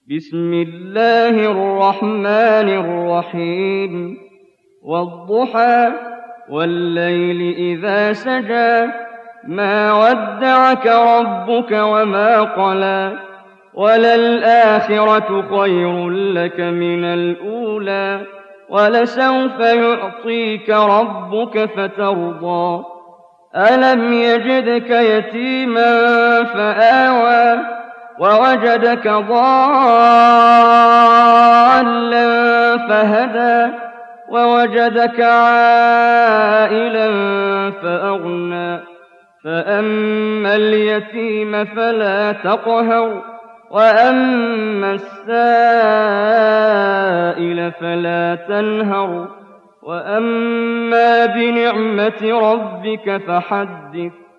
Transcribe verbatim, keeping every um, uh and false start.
بسم الله الرحمن الرحيم والضحى والليل إذا سجى ما ودعك ربك وما قلى وللآخرة خير لك من الأولى ولسوف يعطيك ربك فترضى ألم يجدك يتيما فآوى ووجدك ضالا فهدى ووجدك عائلا فأغنى فأما اليتيم فلا تقهر وأما السائل فلا تنهر وأما بنعمة ربك فحدث